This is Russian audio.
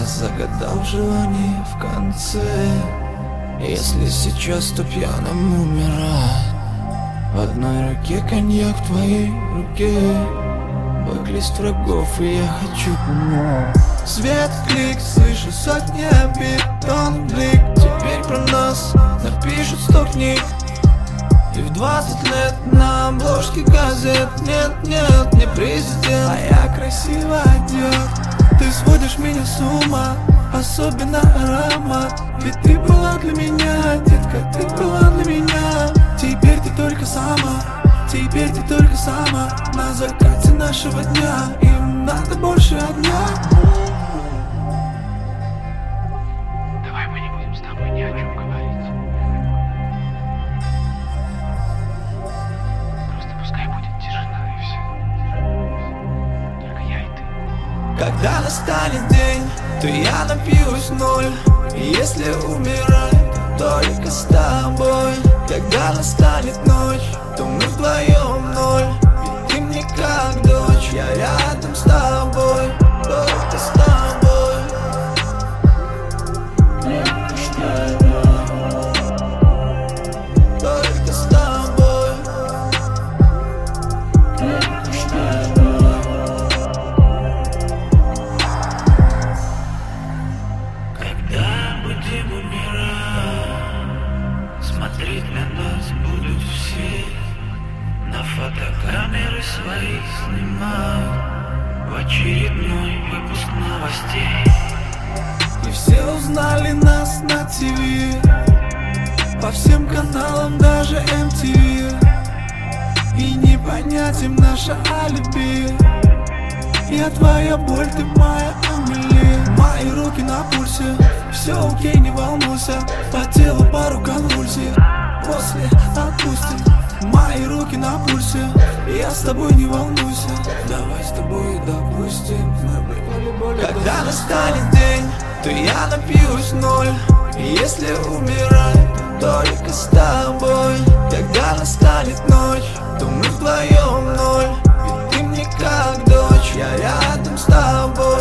загадал желание в конце. Если сейчас, то пьяным умирать. В одной руке коньяк, в твоей руке бэклист врагов, и я хочу понять. Свет, клик, слышу сотни обид, тон, блик. Теперь про нас напишут 100 книг. И в 20 лет на обложке газет нет, не президент, а я красиво одет. Ты сводишь меня с ума, особенно аромат. Ведь ты была для меня, детка, ты была для меня. Теперь ты только сама, теперь ты только сама. На закате нашего дня им надо больше огня. Давай мы не будем с тобой ни о чем говорить. Просто пускай будет тишина и все. Только я и ты. Когда настанет день, то я напьюсь ноль. И если умирать, то только с тобой. Когда настанет ночь, то мы вдвоем ноль. Ведь ты мне как дочь, я рядом с тобой, только с тобой. Только с тобой. Когда будем умирать, смотреть на нас будут все. На фотокамеры свои снимают в очередной выпуск новостей. И все узнали нас на ТВ, по всем каналам, даже MTV. И не понять им наше алиби. Я твоя боль, ты моя Амели. Мои руки на пульсе, все окей, не волнуйся. По телу пару конвульсий, после отпустим. Мои руки на пульсе, я с тобой, не волнуйся. Давай с тобой допустим, мы выпали боль. Когда настанет день, то я напьюсь ноль. И если умирать, то только с тобой. Когда настанет ночь, то мы вдвоем ноль. Ведь ты мне как дочь, я рядом с тобой.